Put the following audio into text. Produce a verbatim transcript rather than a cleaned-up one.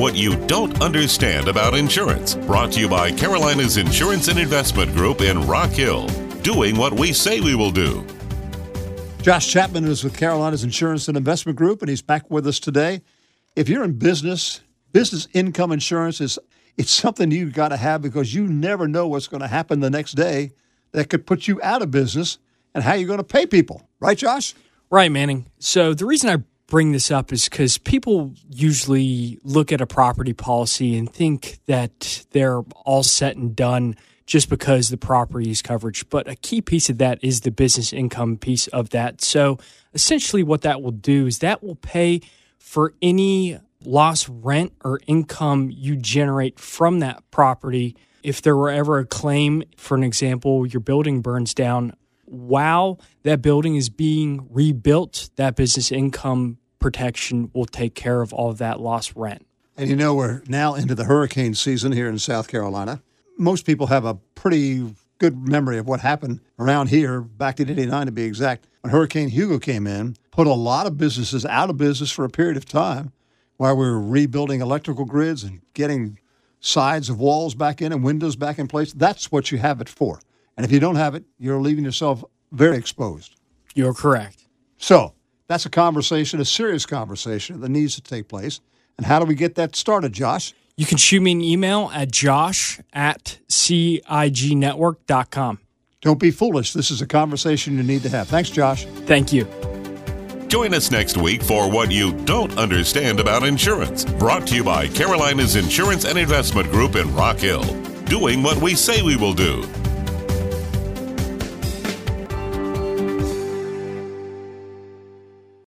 What You Don't Understand About Insurance. Brought to you by Carolina's Insurance and Investment Group in Rock Hill. Doing what we say we will do. Josh Chapman is with Carolina's Insurance and Investment Group, and he's back with us today. If you're in business, business income insurance is it's something you've got to have because you never know what's going to happen the next day that could put you out of business and how you're going to pay people. Right, Josh? Right, Manning. So the reason I bring this up is because people usually look at a property policy and think that they're all set and done just because the property is coverage. But a key piece of that is the business income piece of that. So essentially what that will do is that will pay for any lost rent or income you generate from that property. If there were ever a claim, for an example, your building burns down, while that building is being rebuilt, that business income protection will take care of all of that lost rent. And you know, we're now into the hurricane season here in South Carolina. Most people have a pretty good memory of what happened around here back in eighty-nine, to be exact. When Hurricane Hugo came in, put a lot of businesses out of business for a period of time while we were rebuilding electrical grids and getting sides of walls back in and windows back in place. That's what you have it for. And if you don't have it, you're leaving yourself very exposed. You're correct. So that's a conversation, a serious conversation that needs to take place. And how do we get that started, Josh? You can shoot me an email at josh at cignetwork dot com. Don't be foolish. This is a conversation you need to have. Thanks, Josh. Thank you. Join us next week for What You Don't Understand About Insurance. Brought to you by Carolina's Insurance and Investment Group in Rock Hill. Doing what we say we will do.